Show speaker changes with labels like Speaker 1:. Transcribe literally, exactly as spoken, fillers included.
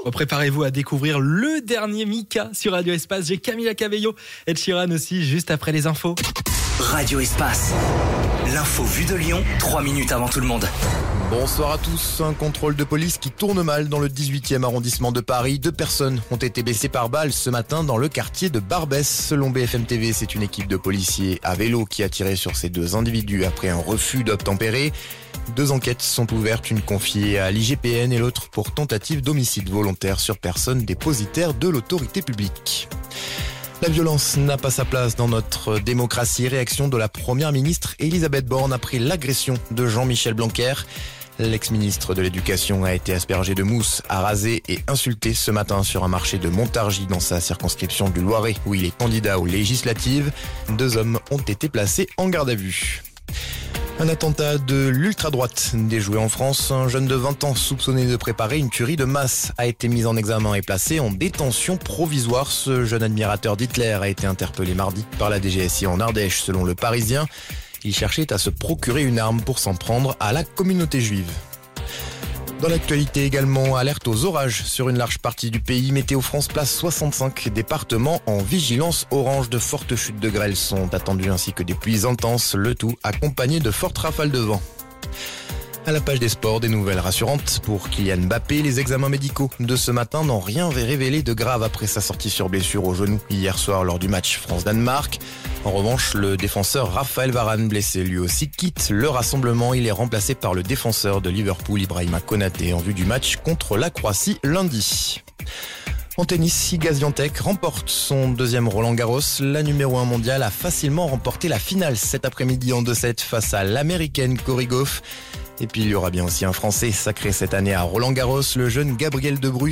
Speaker 1: Bon, préparez-vous à découvrir le dernier Mika sur Radio Espace. J'ai Camila Cabello et Sheeran aussi, juste après les infos.
Speaker 2: Radio Espace, l'info vue de Lyon, trois minutes avant tout le monde.
Speaker 3: Bonsoir à tous. Un contrôle de police qui tourne mal dans le dix-huitième arrondissement de Paris. Deux personnes ont été blessées par balle ce matin dans le quartier de Barbès. Selon B F M T V, c'est une équipe de policiers à vélo qui a tiré sur ces deux individus après un refus d'obtempérer. Deux enquêtes sont ouvertes, une confiée à l'I G P N et l'autre pour tentative d'homicide volontaire sur personne dépositaire de l'autorité publique. La violence n'a pas sa place dans notre démocratie. Réaction de la première ministre Elisabeth Borne après l'agression de Jean-Michel Blanquer. L'ex-ministre de l'Éducation a été aspergé de mousse, arasé et insulté ce matin sur un marché de Montargis dans sa circonscription du Loiret où il est candidat aux législatives. Deux hommes ont été placés en garde à vue. Un attentat de l'ultra-droite déjoué en France. Un jeune de vingt ans soupçonné de préparer une tuerie de masse a été mis en examen et placé en détention provisoire. Ce jeune admirateur d'Hitler a été interpellé mardi par la D G S I en Ardèche selon le Parisien. Il cherchait à se procurer une arme pour s'en prendre à la communauté juive. Dans l'actualité également, alerte aux orages sur une large partie du pays. Météo France place soixante-cinq départements en vigilance orange. De fortes chutes de grêle sont attendues ainsi que des pluies intenses, le tout accompagné de fortes rafales de vent. À la page des sports, des nouvelles rassurantes pour Kylian Mbappé. Les examens médicaux de ce matin n'ont rien révélé de grave après sa sortie sur blessure au genou hier soir lors du match France-Danemark. En revanche, le défenseur Raphaël Varane, blessé lui aussi, quitte le rassemblement. Il est remplacé par le défenseur de Liverpool, Ibrahima Konaté, en vue du match contre la Croatie lundi. En tennis, Iga Swiatek remporte son deuxième Roland-Garros. La numéro un mondiale a facilement remporté la finale cet après-midi en deux sept face à l'américaine Cory Gauff. Et puis il y aura bien aussi un Français sacré cette année à Roland-Garros, le jeune Gabriel Debrue.